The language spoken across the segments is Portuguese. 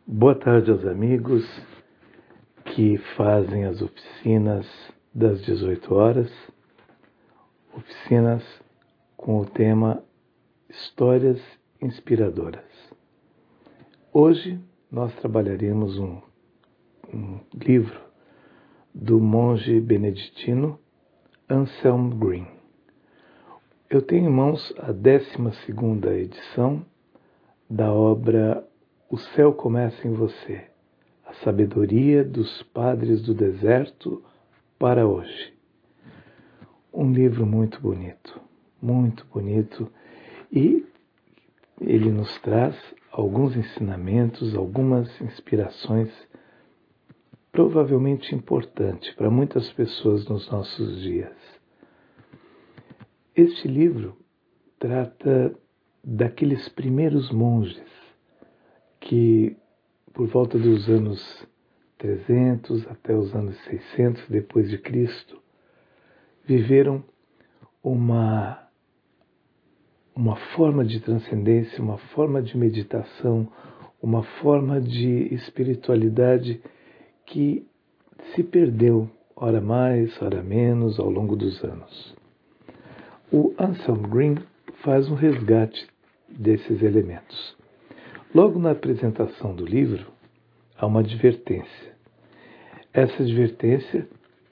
Boa tarde aos amigos que fazem as oficinas das 18 horas, oficinas com o tema Histórias Inspiradoras. Hoje nós trabalharemos um livro do monge beneditino Anselm Green. Eu tenho em mãos a 12ª edição da obra O Céu Começa em Você, a sabedoria dos padres do deserto para hoje. Um livro muito bonito, e ele nos traz alguns ensinamentos, algumas inspirações provavelmente importantes para muitas pessoas nos nossos dias. Este livro trata daqueles primeiros monges que, por volta dos anos 300 até os anos 600 depois de Cristo, viveram uma forma de transcendência, uma forma de meditação, uma forma de espiritualidade que se perdeu, ora mais, ora menos, ao longo dos anos. O Anselm Green faz um resgate desses elementos. Logo na apresentação do livro, há uma advertência. Essa advertência,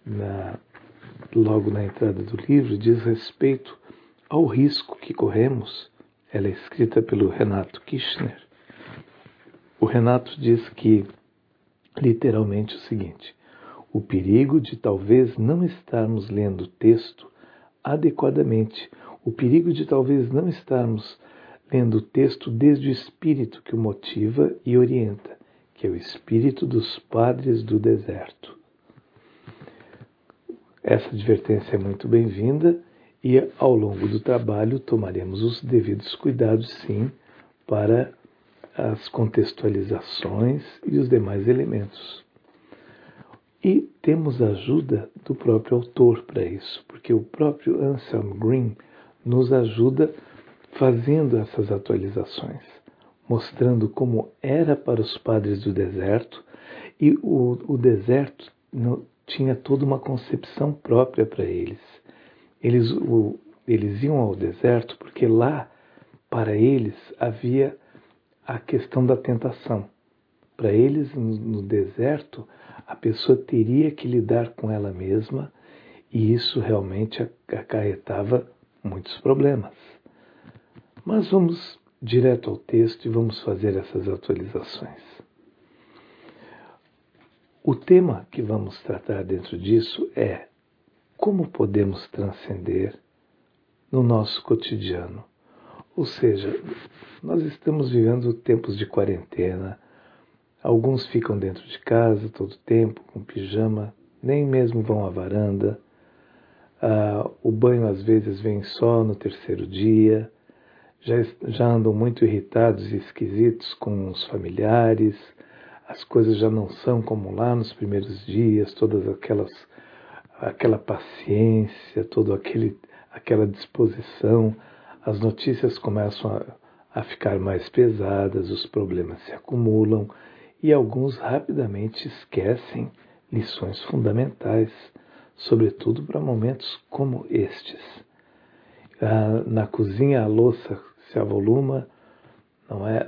logo na entrada do livro, diz respeito ao risco que corremos. Ela é escrita pelo Renato Kirchner. O Renato diz que, literalmente, o seguinte: o perigo de talvez não estarmos lendo o texto adequadamente, o perigo de talvez não estarmos lendo o texto desde o espírito que o motiva e orienta, que é o espírito dos padres do deserto. Essa advertência é muito bem-vinda e, ao longo do trabalho, tomaremos os devidos cuidados, sim, para as contextualizações e os demais elementos. E temos a ajuda do próprio autor para isso, porque o próprio Anselm Green nos ajuda fazendo essas atualizações, mostrando como era para os padres do deserto, e o deserto tinha toda uma concepção própria para eles. Eles iam ao deserto porque lá, para eles, havia a questão da tentação. Para eles, no deserto, a pessoa teria que lidar com ela mesma, e isso realmente acarretava muitos problemas. Mas vamos direto ao texto e vamos fazer essas atualizações. O tema que vamos tratar dentro disso é como podemos transcender no nosso cotidiano. Ou seja, nós estamos vivendo tempos de quarentena. Alguns ficam dentro de casa todo o tempo, com pijama, nem mesmo vão à varanda. O banho às vezes vem só no terceiro dia. Já andam muito irritados e esquisitos com os familiares. As coisas já não são como lá nos primeiros dias, todas aquela paciência, toda aquela disposição. As notícias começam a ficar mais pesadas, os problemas se acumulam e alguns rapidamente esquecem lições fundamentais, sobretudo para momentos como estes. Na cozinha a louça se avoluma, não é?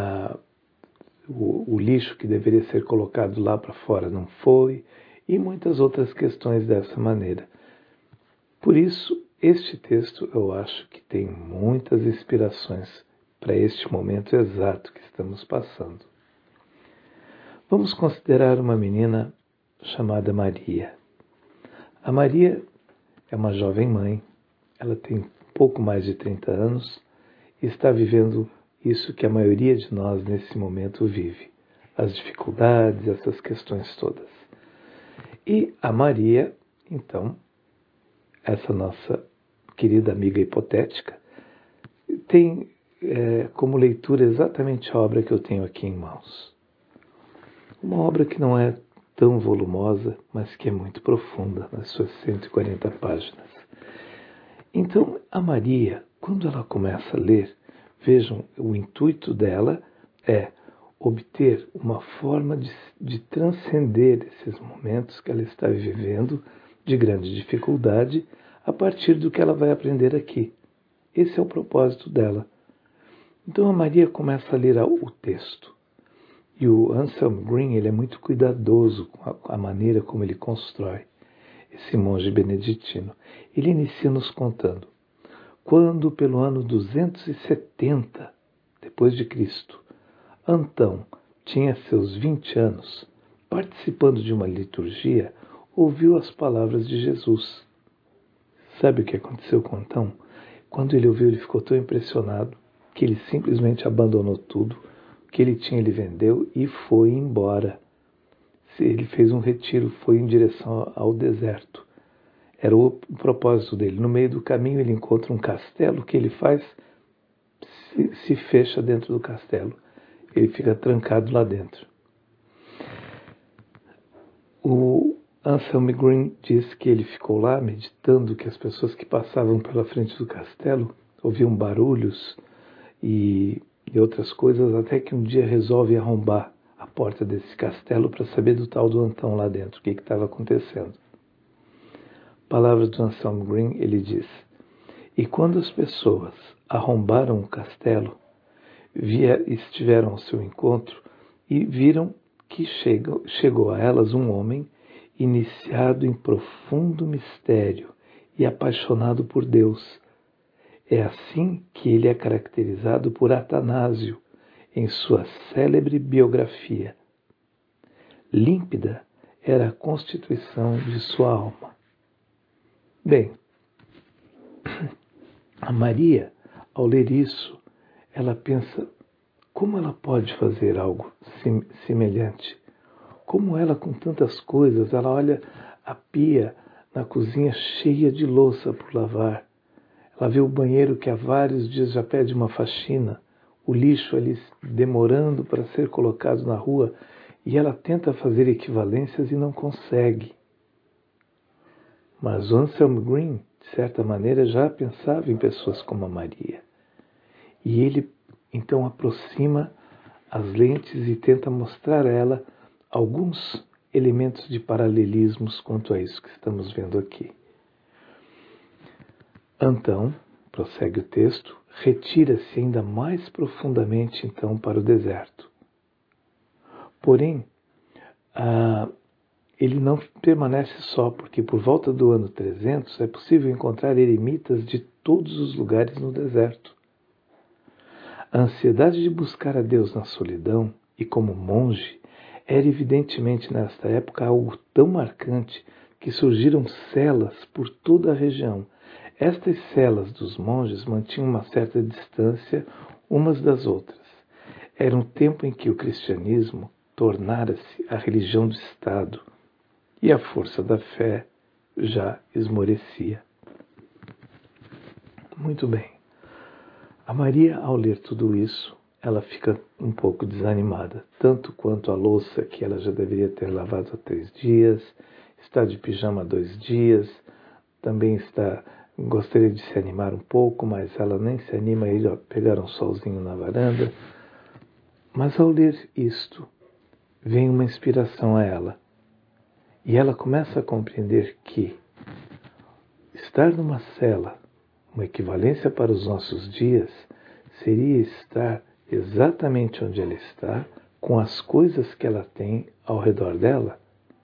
O lixo que deveria ser colocado lá para fora não foi, e muitas outras questões dessa maneira. Por isso, este texto eu acho que tem muitas inspirações para este momento exato que estamos passando. Vamos considerar uma menina chamada Maria. A Maria é uma jovem mãe, ela tem pouco mais de 30 anos e está vivendo isso que a maioria de nós nesse momento vive, as dificuldades, essas questões todas. E a Maria, então, essa nossa querida amiga hipotética, tem como leitura exatamente a obra que eu tenho aqui em mãos. Uma obra que não é tão volumosa, mas que é muito profunda nas suas 140 páginas. Então, a Maria, quando ela começa a ler, vejam, o intuito dela é obter uma forma de transcender esses momentos que ela está vivendo de grande dificuldade a partir do que ela vai aprender aqui. Esse é o propósito dela. Então a Maria começa a ler o texto. E o Anselm Green, ele é muito cuidadoso com a maneira como ele constrói esse monge beneditino. Ele inicia nos contando: quando pelo ano 270 depois de Cristo, Antão tinha seus 20 anos, participando de uma liturgia, ouviu as palavras de Jesus. Sabe o que aconteceu com Antão? Quando ele ouviu, ele ficou tão impressionado que ele simplesmente abandonou tudo, o que ele tinha ele vendeu e foi embora. Ele fez um retiro, foi em direção ao deserto. Era o propósito dele. No meio do caminho ele encontra um castelo, que ele faz? Se fecha dentro do castelo. Ele fica trancado lá dentro. O Anselm Green diz que ele ficou lá meditando, que as pessoas que passavam pela frente do castelo ouviam barulhos e outras coisas, até que um dia resolve arrombar a porta desse castelo para saber do tal do Antão lá dentro, o que estava acontecendo. Palavras do Anselm Green, ele diz: e quando as pessoas arrombaram o castelo, estiveram ao seu encontro e viram que chegou a elas um homem iniciado em profundo mistério e apaixonado por Deus. É assim que ele é caracterizado por Atanásio em sua célebre biografia. Límpida era a constituição de sua alma. Bem, a Maria, ao ler isso, ela pensa: como ela pode fazer algo semelhante? Como ela, com tantas coisas, ela olha a pia na cozinha cheia de louça por lavar. Ela vê o banheiro que há vários dias já pede uma faxina, o lixo ali demorando para ser colocado na rua, e ela tenta fazer equivalências e não consegue. Mas Anselm Green, de certa maneira, já pensava em pessoas como a Maria. E ele então aproxima as lentes e tenta mostrar a ela alguns elementos de paralelismos quanto a isso que estamos vendo aqui. Antão, prossegue o texto, retira-se ainda mais profundamente então para o deserto. Porém, ele não permanece só, porque por volta do ano 300 é possível encontrar eremitas de todos os lugares no deserto. A ansiedade de buscar a Deus na solidão e como monge era evidentemente nesta época algo tão marcante que surgiram celas por toda a região. Estas celas dos monges mantinham uma certa distância umas das outras. Era um tempo em que o cristianismo tornara-se a religião do Estado e a força da fé já esmorecia. Muito bem. A Maria, ao ler tudo isso, ela fica um pouco desanimada, tanto quanto a louça que ela já deveria ter lavado há 3 dias, está de pijama há 2 dias, também gostaria de se animar um pouco, mas ela nem se anima a ir pegar um solzinho na varanda. Mas ao ler isto, vem uma inspiração a ela, e ela começa a compreender que estar numa cela, uma equivalência para os nossos dias, seria estar exatamente onde ela está, com as coisas que ela tem ao redor dela.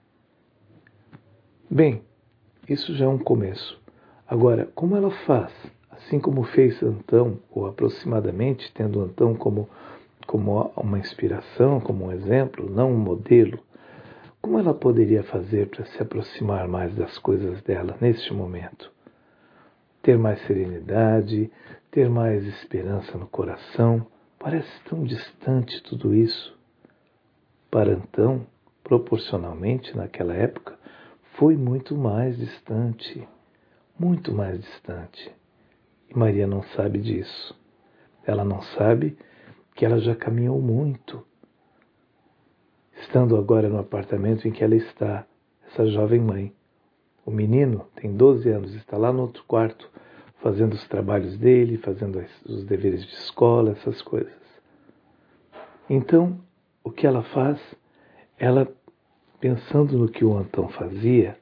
Bem, isso já é um começo. Agora, como ela faz? Assim como fez Antão, ou aproximadamente, tendo Antão como uma inspiração, como um exemplo, não um modelo, como ela poderia fazer para se aproximar mais das coisas dela neste momento? Ter mais serenidade, ter mais esperança no coração. Parece tão distante tudo isso. Para Antão, proporcionalmente naquela época, foi muito mais distante. Muito mais distante. E Maria não sabe disso. Ela não sabe que ela já caminhou muito. Estando agora no apartamento em que ela está, essa jovem mãe. O menino tem 12 anos, está lá no outro quarto, fazendo os trabalhos dele, fazendo os deveres de escola, essas coisas. Então, o que ela faz? Ela, pensando no que o Antão fazia,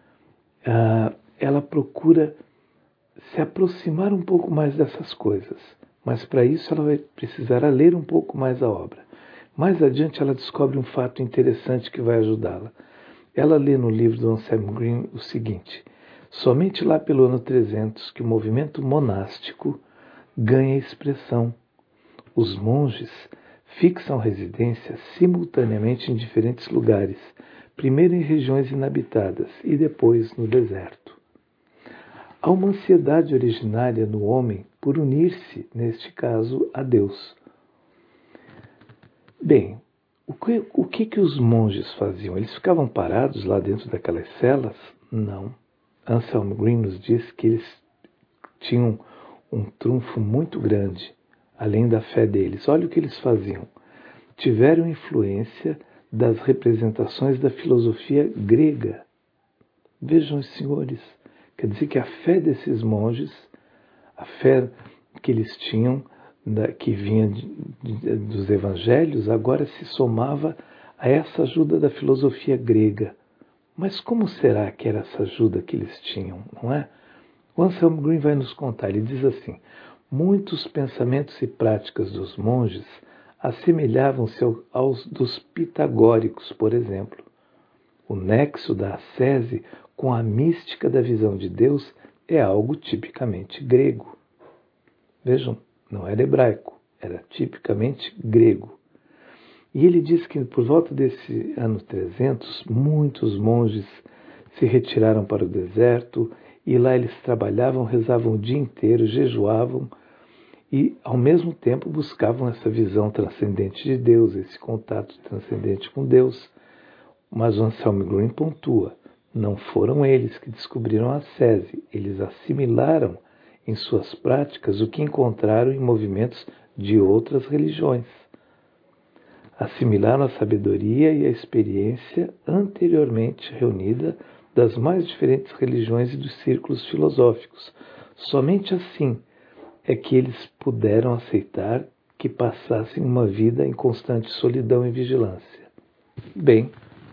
ela procura se aproximar um pouco mais dessas coisas. Mas para isso ela vai precisar ler um pouco mais a obra. Mais adiante ela descobre um fato interessante que vai ajudá-la. Ela lê no livro do Anselm Green o seguinte: somente lá pelo ano 300 que o movimento monástico ganha expressão. Os monges fixam residência simultaneamente em diferentes lugares, primeiro em regiões inabitadas e depois no deserto. Há uma ansiedade originária no homem por unir-se, neste caso, a Deus. Bem, o que os monges faziam? Eles ficavam parados lá dentro daquelas celas? Não. Anselm Green nos diz que eles tinham um trunfo muito grande, além da fé deles. Olha o que eles faziam. Tiveram influência das representações da filosofia grega. Vejam, senhores, quer dizer que a fé desses monges, a fé que eles tinham, que vinha dos evangelhos, agora se somava a essa ajuda da filosofia grega. Mas como será que era essa ajuda que eles tinham, não é? O Anselm Green vai nos contar, ele diz assim: muitos pensamentos e práticas dos monges assemelhavam-se aos dos pitagóricos, por exemplo. O nexo da ascese com a mística da visão de Deus é algo tipicamente grego. Vejam, não era hebraico, era tipicamente grego. E ele diz que por volta desse ano 300, muitos monges se retiraram para o deserto e lá eles trabalhavam, rezavam o dia inteiro, jejuavam e, ao mesmo tempo, buscavam essa visão transcendente de Deus, esse contato transcendente com Deus. Mas o Anselm Green pontua: não foram eles que descobriram a ascese, eles assimilaram em suas práticas o que encontraram em movimentos de outras religiões. Assimilaram a sabedoria e a experiência anteriormente reunida das mais diferentes religiões e dos círculos filosóficos. Somente assim é que eles puderam aceitar que passassem uma vida em constante solidão e vigilância. Bem,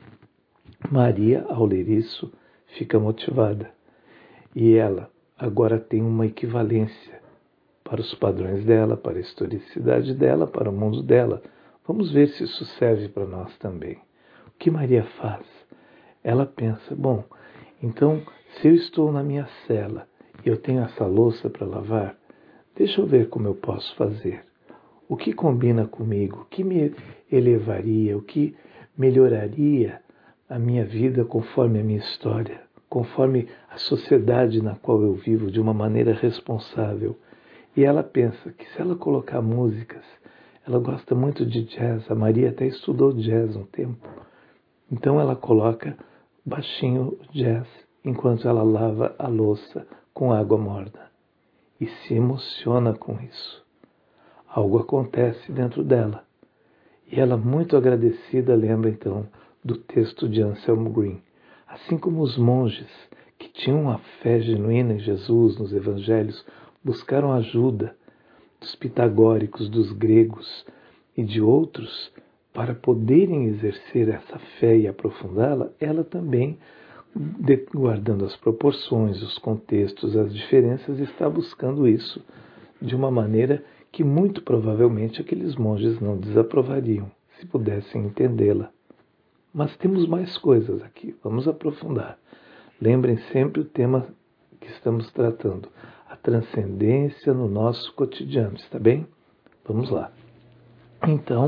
Maria, ao ler isso, fica motivada. E ela agora tem uma equivalência para os padrões dela, para a historicidade dela, para o mundo dela. Vamos ver se isso serve para nós também. O que Maria faz? Ela pensa: bom, então, se eu estou na minha cela e eu tenho essa louça para lavar, deixa eu ver como eu posso fazer. O que combina comigo? O que me elevaria? O que melhoraria a minha vida conforme a minha história, conforme a sociedade na qual eu vivo de uma maneira responsável? E ela pensa que se ela colocar músicas, ela gosta muito de jazz, a Maria até estudou jazz um tempo, então ela coloca baixinho jazz enquanto ela lava a louça com água morna e se emociona com isso. Algo acontece dentro dela. E ela, muito agradecida, lembra então do texto de Anselm Green. Assim como os monges, que tinham a fé genuína em Jesus, nos evangelhos, buscaram ajuda dos pitagóricos, dos gregos e de outros para poderem exercer essa fé e aprofundá-la, ela também, guardando as proporções, os contextos, as diferenças, está buscando isso de uma maneira que muito provavelmente aqueles monges não desaprovariam, se pudessem entendê-la. Mas temos mais coisas aqui, vamos aprofundar. Lembrem sempre o tema que estamos tratando, a transcendência no nosso cotidiano, está bem? Vamos lá. Então,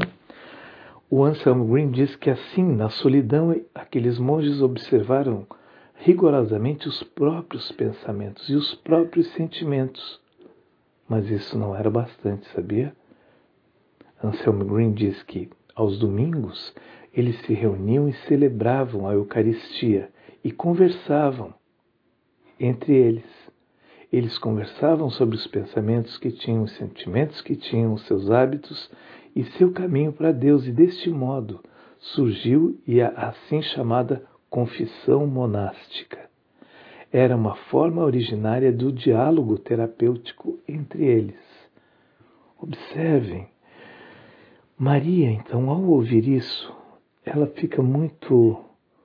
o Anselm Green diz que assim, na solidão, aqueles monges observaram rigorosamente os próprios pensamentos e os próprios sentimentos. Mas isso não era bastante, sabia? Anselm Green diz que, aos domingos, eles se reuniam e celebravam a Eucaristia e conversavam entre eles. Eles conversavam sobre os pensamentos que tinham, os sentimentos que tinham, os seus hábitos e seu caminho para Deus. E deste modo surgiu a assim chamada confissão monástica. Era uma forma originária do diálogo terapêutico entre eles. Observem, Maria, então, ao ouvir isso, ela fica muito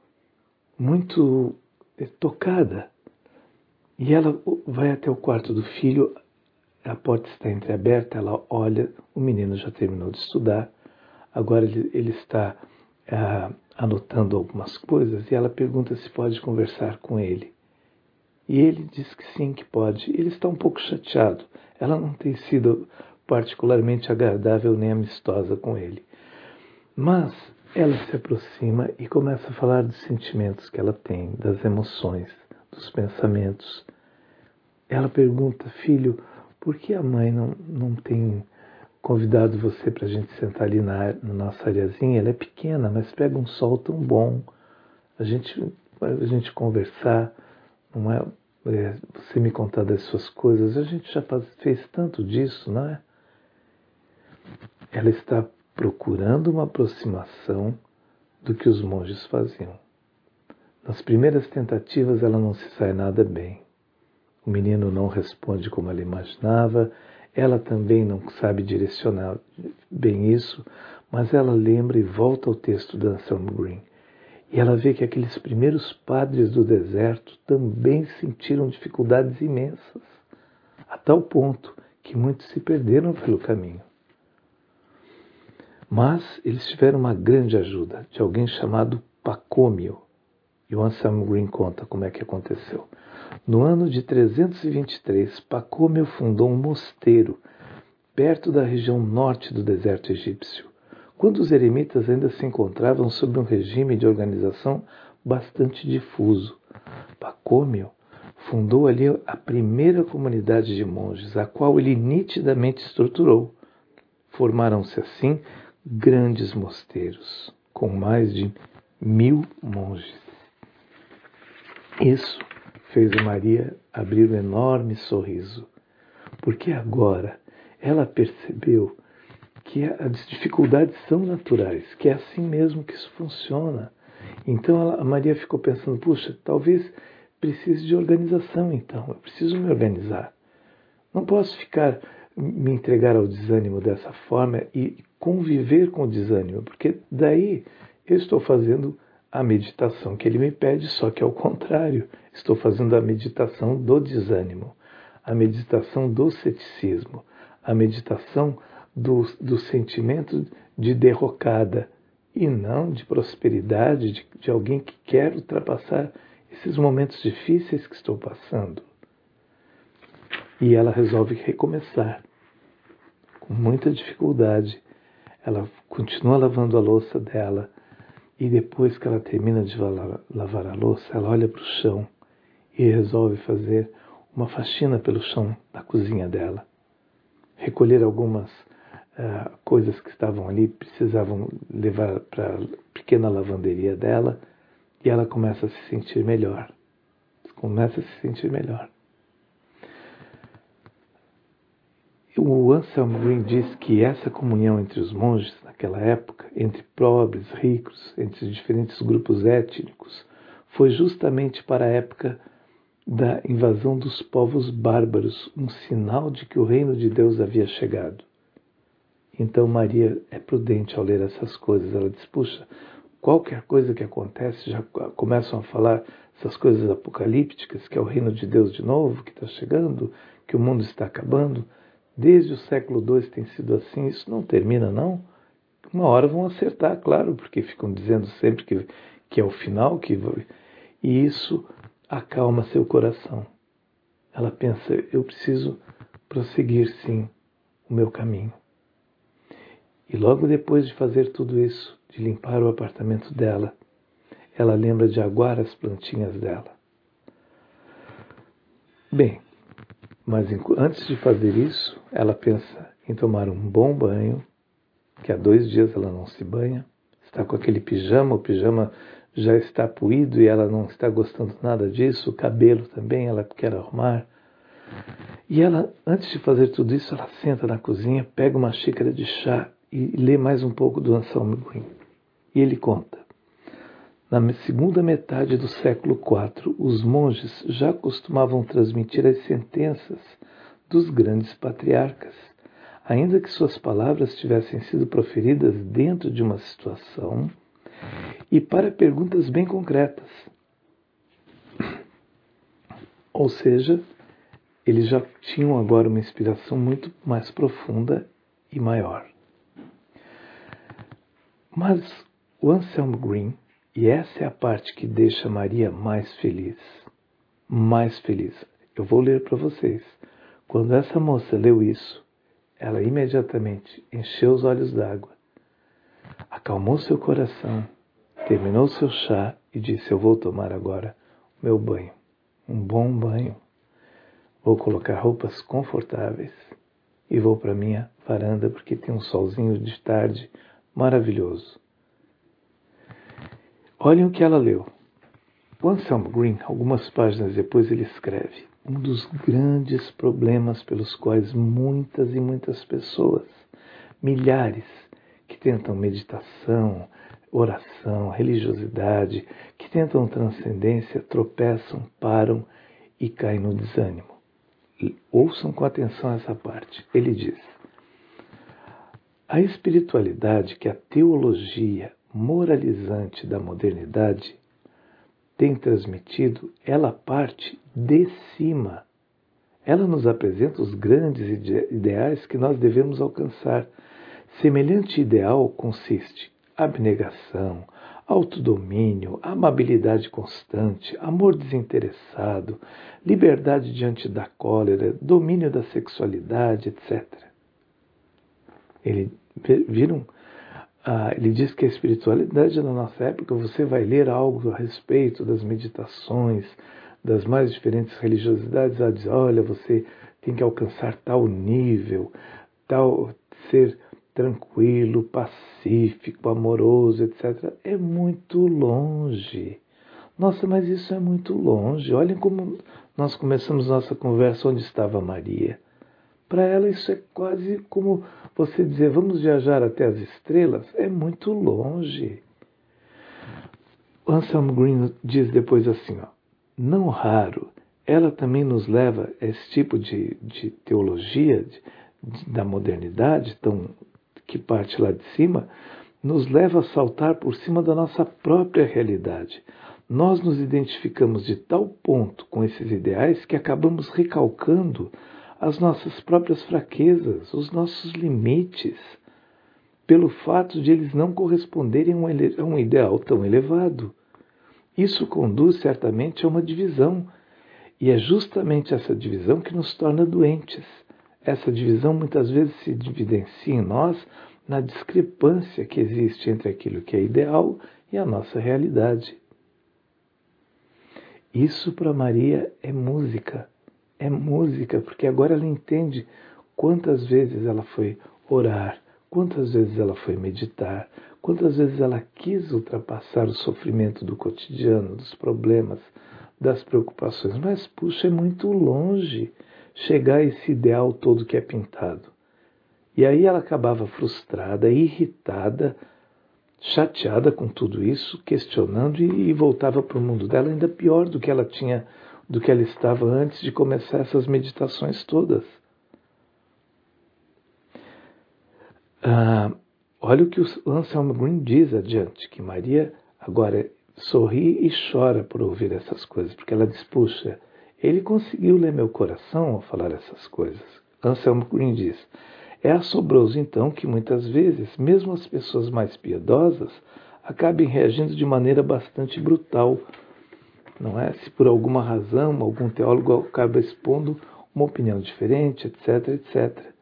tocada. E ela vai até o quarto do filho, a porta está entreaberta, ela olha, o menino já terminou de estudar, agora ele está anotando algumas coisas e ela pergunta se pode conversar com ele. E ele diz que sim, que pode. Ele está um pouco chateado. Ela não tem sido particularmente agradável nem amistosa com ele. Mas ela se aproxima e começa a falar dos sentimentos que ela tem, das emoções, dos pensamentos. Ela pergunta, filho, por que a mãe não tem convidado você para a gente sentar ali na nossa areazinha? Ela é pequena, mas pega um sol tão bom. A gente conversar, não é? Você me contar das suas coisas. A gente já fez tanto disso, não é? Ela está procurando uma aproximação do que os monges faziam. Nas primeiras tentativas ela não se sai nada bem. O menino não responde como ela imaginava, ela também não sabe direcionar bem isso, mas ela lembra e volta ao texto de Anselm Green. E ela vê que aqueles primeiros padres do deserto também sentiram dificuldades imensas, a tal ponto que muitos se perderam pelo caminho. Mas eles tiveram uma grande ajuda de alguém chamado Pacômio. E o Anselm Green conta como é que aconteceu. No ano de 323, Pacômio fundou um mosteiro perto da região norte do deserto egípcio, quando os eremitas ainda se encontravam sob um regime de organização bastante difuso. Pacômio fundou ali a primeira comunidade de monges, a qual ele nitidamente estruturou. Formaram-se assim grandes mosteiros, com mais de 1000 monges. Isso fez a Maria abrir um enorme sorriso, porque agora ela percebeu que as dificuldades são naturais, que é assim mesmo que isso funciona. Então a Maria ficou pensando, puxa, talvez precise de organização então, eu preciso me organizar. Não posso me entregar ao desânimo dessa forma e conviver com o desânimo, porque daí eu estou fazendo a meditação que ele me pede, só que ao contrário, estou fazendo a meditação do desânimo, a meditação do ceticismo, a meditação do sentimento de derrocada e não de prosperidade, de alguém que quer ultrapassar esses momentos difíceis que estou passando. E ela resolve recomeçar. Com muita dificuldade, ela continua lavando a louça dela e depois que ela termina de lavar a louça, ela olha para o chão e resolve fazer uma faxina pelo chão da cozinha dela. Recolher algumas coisas que estavam ali, precisavam levar para a pequena lavanderia dela e ela começa a se sentir melhor. O Anselm Green diz que essa comunhão entre os monges naquela época, entre pobres, ricos, entre diferentes grupos étnicos, foi justamente para a época da invasão dos povos bárbaros, um sinal de que o reino de Deus havia chegado. Então Maria é prudente ao ler essas coisas. Ela diz, puxa, qualquer coisa que acontece, já começam a falar essas coisas apocalípticas, que é o reino de Deus de novo, que está chegando, que o mundo está acabando. Desde o século II tem sido assim, isso não termina não. Uma hora vão acertar, claro, porque ficam dizendo sempre que é o final, e isso acalma seu coração. Ela pensa, eu preciso prosseguir sim o meu caminho. E logo depois de fazer tudo isso, de limpar o apartamento dela, ela lembra de aguar as plantinhas dela. Bem, mas antes de fazer isso, ela pensa em tomar um bom banho, que há 2 dias ela não se banha, está com aquele pijama, o pijama já está puído e ela não está gostando nada disso, o cabelo também ela quer arrumar. E ela, antes de fazer tudo isso, ela senta na cozinha, pega uma xícara de chá e lê mais um pouco do Anselm Green. E ele conta, na segunda metade do século IV, os monges já costumavam transmitir as sentenças dos grandes patriarcas, ainda que suas palavras tivessem sido proferidas dentro de uma situação e para perguntas bem concretas. Ou seja, eles já tinham agora uma inspiração muito mais profunda e maior. Mas o Anselm Green, e essa é a parte que deixa Maria mais feliz, eu vou ler para vocês. Quando essa moça leu isso, ela imediatamente encheu os olhos d'água, acalmou seu coração, terminou seu chá e disse: eu vou tomar agora o meu banho, um bom banho. Vou colocar roupas confortáveis e vou para minha varanda porque tem um solzinho de tarde maravilhoso. Olhem o que ela leu. O Anselm Green, algumas páginas depois, ele escreve: um dos grandes problemas pelos quais muitas e muitas pessoas, milhares, que tentam meditação, oração, religiosidade, que tentam transcendência, tropeçam, param e caem no desânimo. Ouçam com atenção essa parte. Ele diz: a espiritualidade que a teologia moralizante da modernidade tem transmitido, ela parte de cima. Ela nos apresenta os grandes ideais que nós devemos alcançar. Semelhante ideal consiste abnegação, autodomínio, amabilidade constante, amor desinteressado, liberdade diante da cólera, domínio da sexualidade, etc. Ele diz que a espiritualidade na nossa época, você vai ler algo a respeito das meditações, das mais diferentes religiosidades, ela diz: olha, você tem que alcançar tal nível, ser tranquilo, pacífico, amoroso, etc. É muito longe. Nossa, mas isso é muito longe. Olhem como nós começamos nossa conversa onde estava Maria. Para ela isso é quase como você dizer: vamos viajar até as estrelas. É muito longe. Anselm Green diz depois assim, não raro, ela também nos leva a esse tipo de teologia da modernidade, que parte lá de cima, nos leva a saltar por cima da nossa própria realidade. Nós nos identificamos de tal ponto com esses ideais que acabamos recalcando as nossas próprias fraquezas, os nossos limites, pelo fato de eles não corresponderem a um ideal tão elevado. Isso conduz certamente a uma divisão, e é justamente essa divisão que nos torna doentes. Essa divisão muitas vezes se evidencia em nós na discrepância que existe entre aquilo que é ideal e a nossa realidade. Isso para Maria é música, porque agora ela entende quantas vezes ela foi orar, quantas vezes ela foi meditar, quantas vezes ela quis ultrapassar o sofrimento do cotidiano, dos problemas, das preocupações. Mas, puxa, é muito longe chegar a esse ideal todo que é pintado. E aí ela acabava frustrada, irritada, chateada com tudo isso, questionando e voltava para o mundo dela ainda pior do que ela estava antes de começar essas meditações todas. Olha o que o Anselm Green diz adiante, que Maria agora sorri e chora por ouvir essas coisas, porque ela diz: puxa, ele conseguiu ler meu coração ao falar essas coisas. Anselm Green diz: é assombroso então que muitas vezes, mesmo as pessoas mais piedosas, acabem reagindo de maneira bastante brutal, não é? Se por alguma razão algum teólogo acaba expondo uma opinião diferente, etc, etc.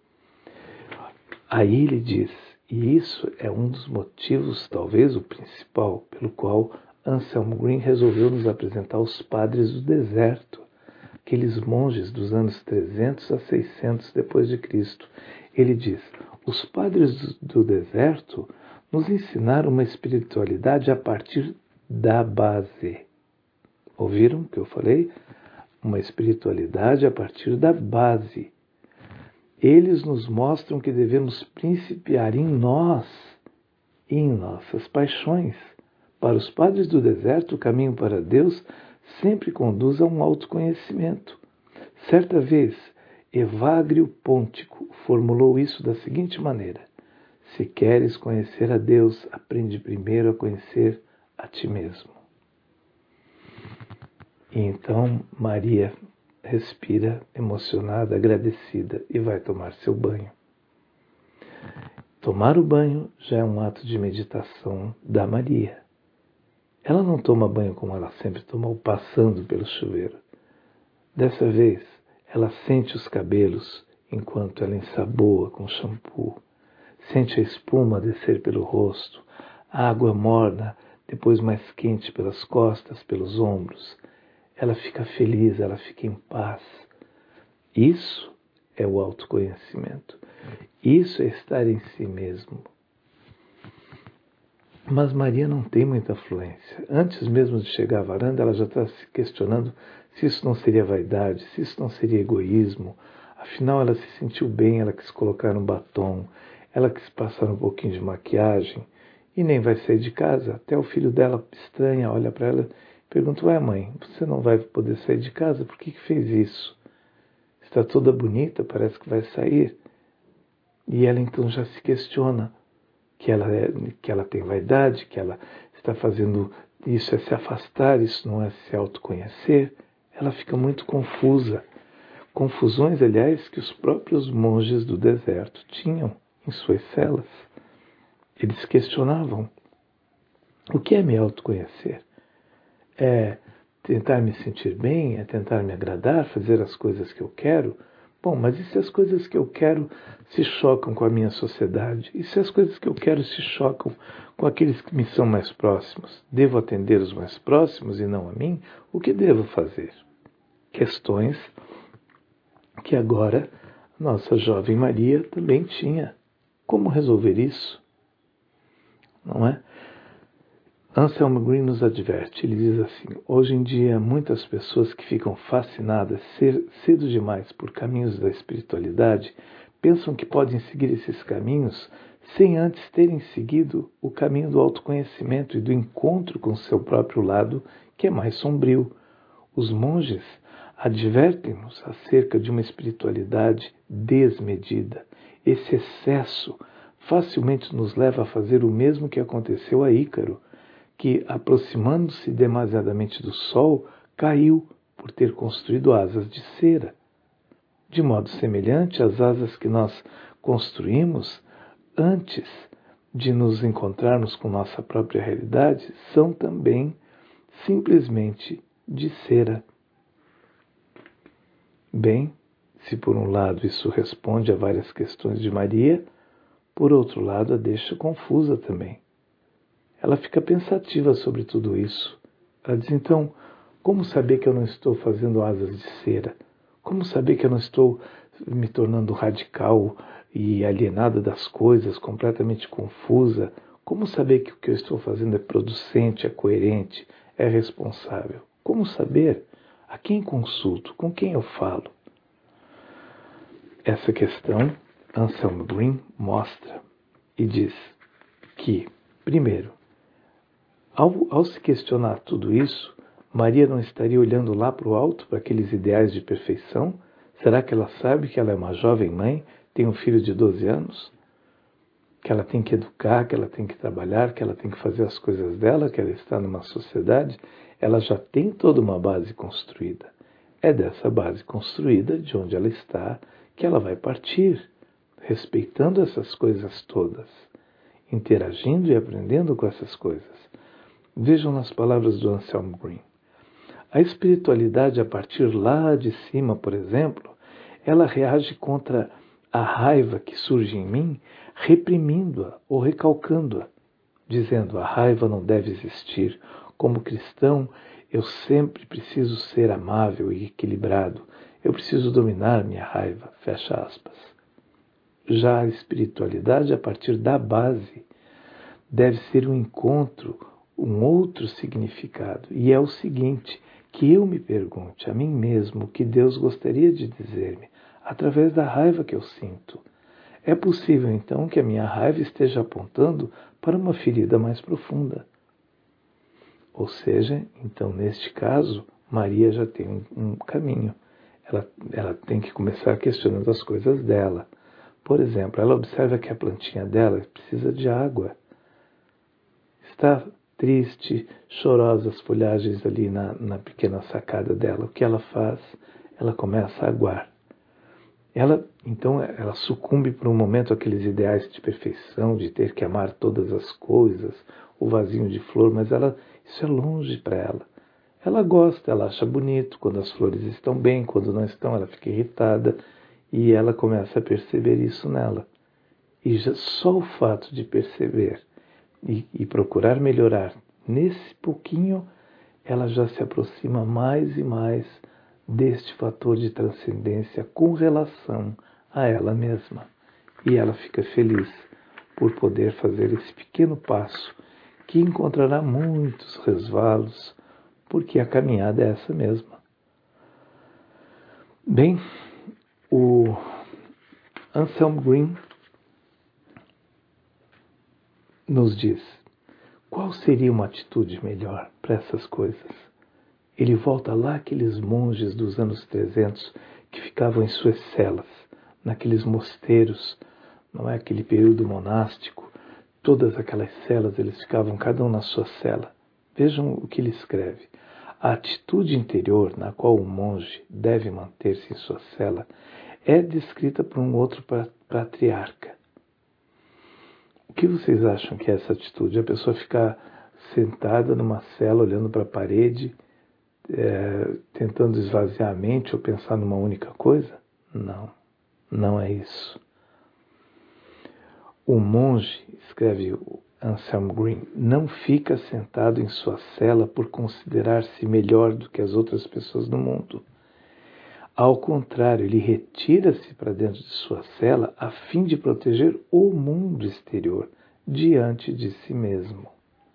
Aí ele diz, e isso é um dos motivos, talvez o principal, pelo qual Anselm Green resolveu nos apresentar os padres do deserto, aqueles monges dos anos 300 a 600 depois de Cristo. Ele diz: os padres do deserto nos ensinaram uma espiritualidade a partir da base. Ouviram o que eu falei? Uma espiritualidade a partir da base. Eles nos mostram que devemos principiar em nós e em nossas paixões. Para os padres do deserto, o caminho para Deus sempre conduz a um autoconhecimento. Certa vez, Evagrio Pontico formulou isso da seguinte maneira: se queres conhecer a Deus, aprende primeiro a conhecer a ti mesmo. E então Maria respira emocionada, agradecida e vai tomar seu banho. Tomar o banho já é um ato de meditação da Maria. Ela não toma banho como ela sempre tomou, passando pelo chuveiro. Dessa vez, ela sente os cabelos enquanto ela ensaboa com shampoo. Sente a espuma descer pelo rosto, a água morna, depois mais quente pelas costas, pelos ombros. Ela fica feliz, ela fica em paz. Isso é o autoconhecimento. Isso é estar em si mesmo. Mas Maria não tem muita fluência. Antes mesmo de chegar à varanda, ela já está se questionando se isso não seria vaidade, se isso não seria egoísmo. Afinal, ela se sentiu bem, ela quis colocar um batom, ela quis passar um pouquinho de maquiagem e nem vai sair de casa. Até o filho dela estranha, olha para ela e pergunta: ué, mãe, você não vai poder sair de casa? Por que fez isso? Está toda bonita, parece que vai sair. E ela então já se questiona que ela tem vaidade, que ela está fazendo isso é se afastar, isso não é se autoconhecer. Ela fica muito confusa. Confusões, aliás, que os próprios monges do deserto tinham em suas celas. Eles questionavam: o que é me autoconhecer? É tentar me sentir bem? É tentar me agradar? Fazer as coisas que eu quero? Bom, mas e se as coisas que eu quero se chocam com a minha sociedade? E se as coisas que eu quero se chocam com aqueles que me são mais próximos? Devo atender os mais próximos e não a mim? O que devo fazer? Questões que agora nossa jovem Maria também tinha. Como resolver isso? Não é? Anselm Green nos adverte, ele diz assim: hoje em dia muitas pessoas que ficam fascinadas cedo demais por caminhos da espiritualidade pensam que podem seguir esses caminhos sem antes terem seguido o caminho do autoconhecimento e do encontro com o seu próprio lado, que é mais sombrio. Os monges advertem-nos acerca de uma espiritualidade desmedida. Esse excesso facilmente nos leva a fazer o mesmo que aconteceu a Ícaro, que, aproximando-se demasiadamente do sol, caiu por ter construído asas de cera. De modo semelhante, as asas que nós construímos antes de nos encontrarmos com nossa própria realidade são também simplesmente de cera. Bem, se por um lado isso responde a várias questões de Maria, por outro lado a deixa confusa também. Ela fica pensativa sobre tudo isso. Ela diz, então, como saber que eu não estou fazendo asas de cera? Como saber que eu não estou me tornando radical e alienada das coisas, completamente confusa? Como saber que o que eu estou fazendo é producente, é coerente, é responsável? Como saber? A quem consulto? Com quem eu falo? Essa questão, Anselm Green mostra e diz que, primeiro, ao se questionar tudo isso, Maria não estaria olhando lá para o alto, para aqueles ideais de perfeição? Será que ela sabe que ela é uma jovem mãe, tem um filho de 12 anos? Que ela tem que educar, que ela tem que trabalhar, que ela tem que fazer as coisas dela, que ela está numa sociedade? Ela já tem toda uma base construída. É dessa base construída, de onde ela está, que ela vai partir, respeitando essas coisas todas, interagindo e aprendendo com essas coisas. Vejam nas palavras do Anselm Green. A espiritualidade a partir lá de cima, por exemplo, ela reage contra a raiva que surge em mim, reprimindo-a ou recalcando-a, dizendo: a raiva não deve existir. Como cristão, eu sempre preciso ser amável e equilibrado. Eu preciso dominar minha raiva. Fecha aspas. Já a espiritualidade, a partir da base, deve ser um encontro, um outro significado. E é o seguinte, que eu me pergunte a mim mesmo o que Deus gostaria de dizer-me através da raiva que eu sinto. É possível, então, que a minha raiva esteja apontando para uma ferida mais profunda. Ou seja, então, neste caso, Maria já tem um caminho. ela tem que começar questionando as coisas dela. Por exemplo, ela observa que a plantinha dela precisa de água. Está triste, chorosa as folhagens ali na pequena sacada dela. O que ela faz? Ela começa a aguar. Então ela sucumbe por um momento àqueles ideais de perfeição, de ter que amar todas as coisas, o vasinho de flor, mas isso é longe para ela. Ela gosta, ela acha bonito quando as flores estão bem, quando não estão ela fica irritada e ela começa a perceber isso nela. E só o fato de perceber e procurar melhorar nesse pouquinho, ela já se aproxima mais e mais deste fator de transcendência com relação a ela mesma. E ela fica feliz por poder fazer esse pequeno passo, que encontrará muitos resvalos, porque a caminhada é essa mesma. Bem, o Anselm Green nos diz: qual seria uma atitude melhor para essas coisas? Ele volta lá àqueles monges dos anos 300 que ficavam em suas celas, naqueles mosteiros, não é aquele período monástico, todas aquelas celas, eles ficavam cada um na sua cela. Vejam o que ele escreve. A atitude interior na qual o monge deve manter-se em sua cela é descrita por um outro patriarca. O que vocês acham que é essa atitude? A pessoa ficar sentada numa cela, olhando para a parede, tentando esvaziar a mente ou pensar numa única coisa? Não, não é isso. O monge, escreve Anselm Green, não fica sentado em sua cela por considerar-se melhor do que as outras pessoas do mundo. Ao contrário, ele retira-se para dentro de sua cela a fim de proteger o mundo exterior diante de si mesmo.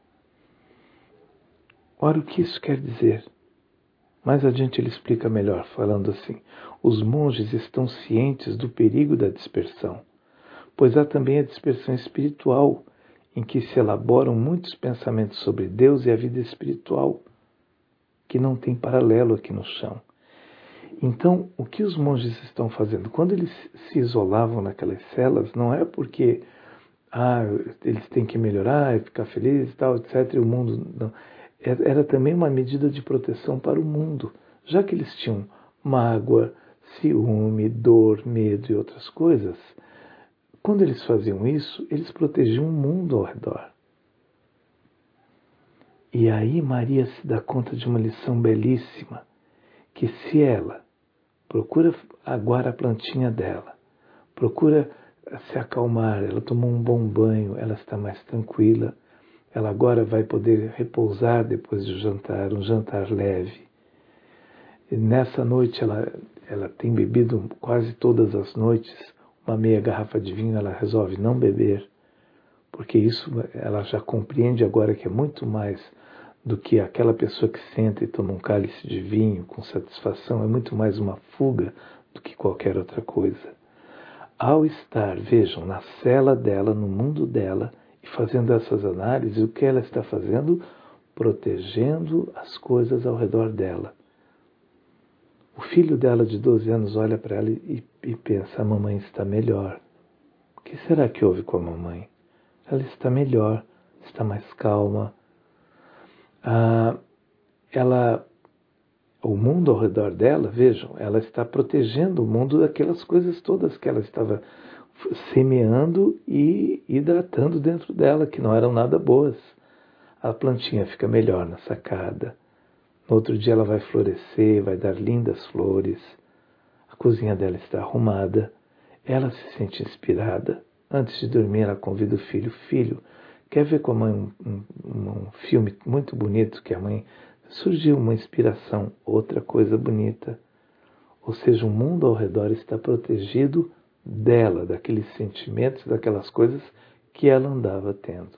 Ora, o que isso quer dizer? Mais adiante ele explica melhor, falando assim: os monges estão cientes do perigo da dispersão, pois há também a dispersão espiritual, em que se elaboram muitos pensamentos sobre Deus e a vida espiritual, que não tem paralelo aqui no chão. Então, o que os monges estão fazendo? Quando eles se isolavam naquelas celas, não é porque eles têm que melhorar, ficar felizes e tal, etc. E o mundo não. Era também uma medida de proteção para o mundo, já que eles tinham mágoa, ciúme, dor, medo e outras coisas. Quando eles faziam isso, eles protegiam o mundo ao redor. E aí Maria se dá conta de uma lição belíssima, que se ela procura aguar a plantinha dela, procura se acalmar, ela tomou um bom banho, ela está mais tranquila, ela agora vai poder repousar depois do jantar, um jantar leve. E nessa noite ela tem bebido quase todas as noites uma meia garrafa de vinho, ela resolve não beber, porque isso ela já compreende agora que é muito mais do que aquela pessoa que senta e toma um cálice de vinho com satisfação, é muito mais uma fuga do que qualquer outra coisa. Ao estar, vejam, na cela dela, no mundo dela, e fazendo essas análises, o que ela está fazendo? Protegendo as coisas ao redor dela. O filho dela de 12 anos olha para ela e pensa: a mamãe está melhor. O que será que houve com a mamãe? Ela está melhor, está mais calma. O mundo ao redor dela, vejam, ela está protegendo o mundo daquelas coisas todas que ela estava semeando e hidratando dentro dela, que não eram nada boas. A plantinha fica melhor na sacada. No outro dia ela vai florescer, vai dar lindas flores. A cozinha dela está arrumada. Ela se sente inspirada. Antes de dormir, ela convida o filho: filho, quer ver com a mãe um filme muito bonito que a mãe... Surgiu uma inspiração, outra coisa bonita. Ou seja, o mundo ao redor está protegido dela, daqueles sentimentos, daquelas coisas que ela andava tendo.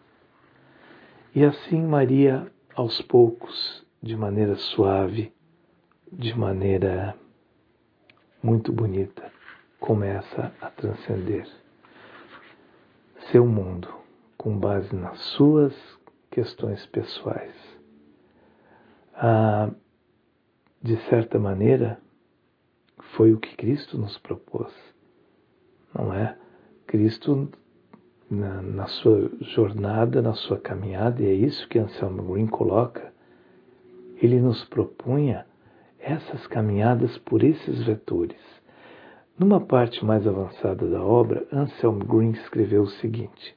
E assim Maria, aos poucos, de maneira suave, de maneira muito bonita, começa a transcender seu mundo com base nas suas questões pessoais. De certa maneira, foi o que Cristo nos propôs, não é? Cristo, na sua jornada, na sua caminhada, e é isso que Anselmo Green coloca, ele nos propunha essas caminhadas por esses vetores. Numa parte mais avançada da obra, Anselmo Green escreveu o seguinte: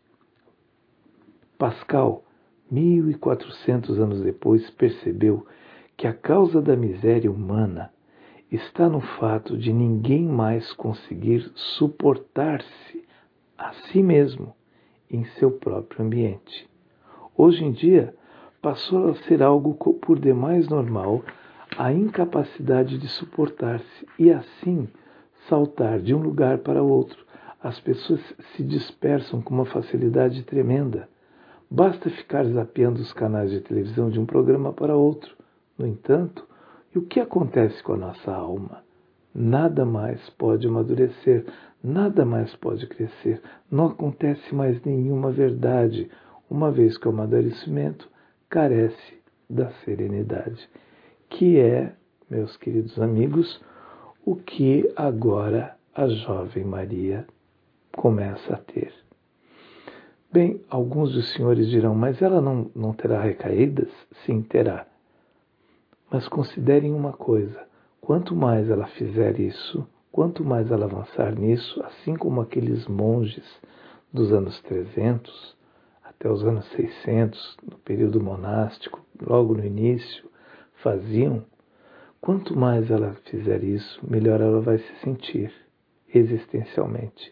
Pascal, 1400 anos depois, percebeu que a causa da miséria humana está no fato de ninguém mais conseguir suportar-se a si mesmo em seu próprio ambiente. Hoje em dia, passou a ser algo por demais normal a incapacidade de suportar-se e, assim, saltar de um lugar para outro. As pessoas se dispersam com uma facilidade tremenda. Basta ficar zapeando os canais de televisão de um programa para outro. No entanto, e o que acontece com a nossa alma? Nada mais pode amadurecer, nada mais pode crescer. Não acontece mais nenhuma verdade, uma vez que o amadurecimento carece da serenidade, que é, meus queridos amigos, o que agora a jovem Maria começa a ter. Bem, alguns dos senhores dirão, mas ela não terá recaídas? Sim, terá. Mas considerem uma coisa, quanto mais ela fizer isso, quanto mais ela avançar nisso, assim como aqueles monges dos anos 300 até os anos 600, no período monástico, logo no início, faziam, quanto mais ela fizer isso, melhor ela vai se sentir existencialmente.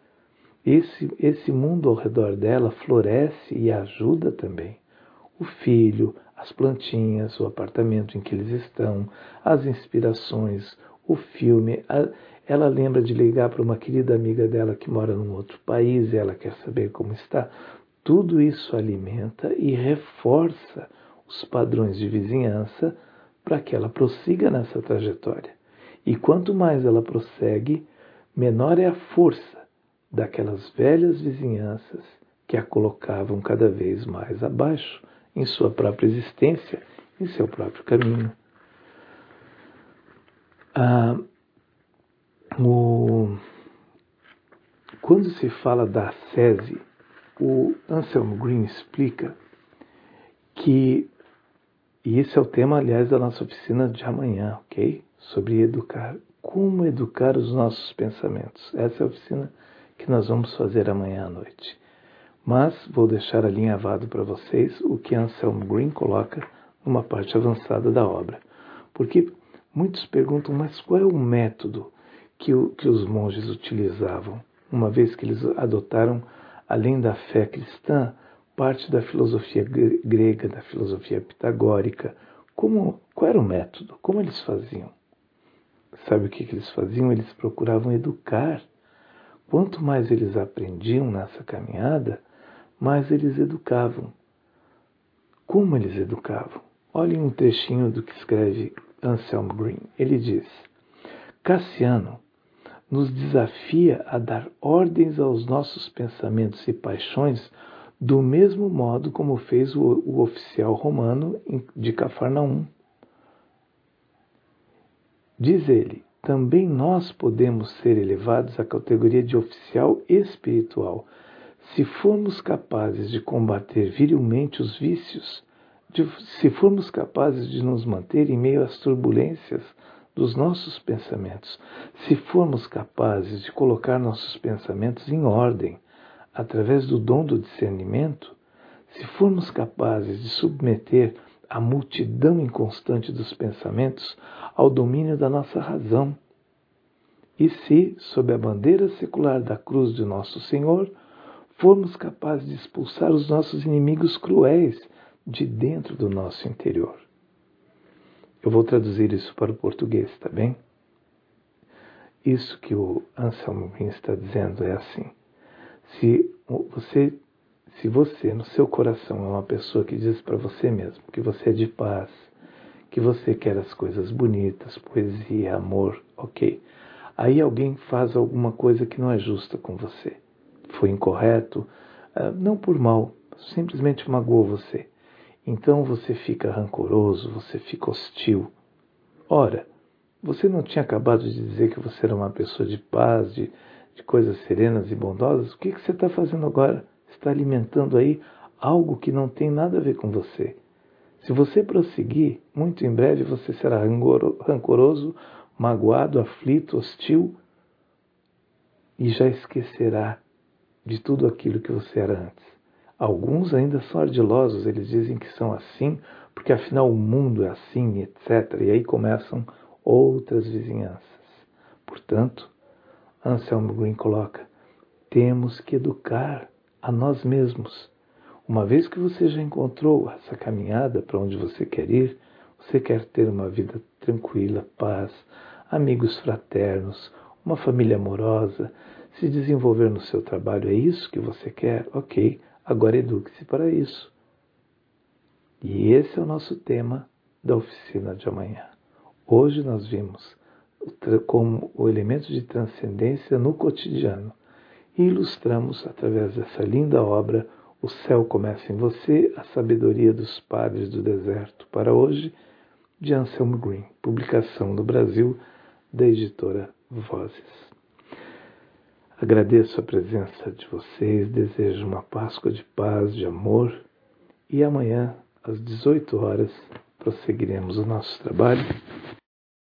Esse mundo ao redor dela floresce e ajuda também. O filho, as plantinhas, o apartamento em que eles estão, as inspirações, o filme. Ela lembra de ligar para uma querida amiga dela que mora num outro país e ela quer saber como está. Tudo isso alimenta e reforça os padrões de vizinhança para que ela prossiga nessa trajetória. E quanto mais ela prossegue, menor é a força daquelas velhas vizinhanças que a colocavam cada vez mais abaixo em sua própria existência, em seu próprio caminho. Quando se fala da ascese, o Anselmo Green explica que, e esse é o tema, aliás, da nossa oficina de amanhã, ok? Sobre educar. Como educar os nossos pensamentos. Essa é a oficina que nós vamos fazer amanhã à noite. Mas vou deixar alinhavado para vocês o que Anselmo Green coloca numa parte avançada da obra. Porque muitos perguntam, mas qual é o método que os monges utilizavam, uma vez que eles adotaram, além da fé cristã, parte da filosofia grega, da filosofia pitagórica. Qual era o método? Como eles faziam? Sabe o que eles faziam? Eles procuravam educar. Quanto mais eles aprendiam nessa caminhada, mais eles educavam. Como eles educavam? Olhem um trechinho do que escreve Anselmo Green. Ele diz: Cassiano nos desafia a dar ordens aos nossos pensamentos e paixões do mesmo modo como fez o oficial romano de Cafarnaum. Diz ele, também nós podemos ser elevados à categoria de oficial espiritual, se formos capazes de combater virilmente os vícios, se formos capazes de nos manter em meio às turbulências dos nossos pensamentos, se formos capazes de colocar nossos pensamentos em ordem, através do dom do discernimento, se formos capazes de submeter a multidão inconstante dos pensamentos ao domínio da nossa razão, e se, sob a bandeira secular da cruz de nosso Senhor, formos capazes de expulsar os nossos inimigos cruéis de dentro do nosso interior. Eu vou traduzir isso para o português, tá bem? Isso que o Anselmo Green está dizendo é assim: se você, no seu coração, é uma pessoa que diz para você mesmo que você é de paz, que você quer as coisas bonitas, poesia, amor, ok. Aí alguém faz alguma coisa que não é justa com você. Foi incorreto, não por mal, simplesmente magoou você. Então você fica rancoroso, você fica hostil. Ora, Você não tinha acabado de dizer que você era uma pessoa de paz, de coisas serenas e bondosas? O que você está fazendo agora? Está alimentando aí algo que não tem nada a ver com você. Se você prosseguir, muito em breve você será rancoroso, magoado, aflito, hostil e já esquecerá de tudo aquilo que você era antes. Alguns ainda são ardilosos, eles dizem que são assim, porque afinal o mundo é assim, etc. E aí começam outras vizinhanças. Portanto, Anselmo Green coloca, temos que educar a nós mesmos. Uma vez que você já encontrou essa caminhada para onde você quer ir, você quer ter uma vida tranquila, paz, amigos fraternos, uma família amorosa, se desenvolver no seu trabalho, é isso que você quer? Ok, agora eduque-se para isso. E esse é o nosso tema da oficina de amanhã. Hoje nós vimos como o elemento de transcendência no cotidiano e ilustramos através dessa linda obra O Céu Começa em Você, a Sabedoria dos Padres do Deserto para hoje, de Anselmo Green, publicação no Brasil da editora Vozes. Agradeço a presença de vocês, desejo uma Páscoa de paz, de amor e amanhã, às 18 horas, prosseguiremos o nosso trabalho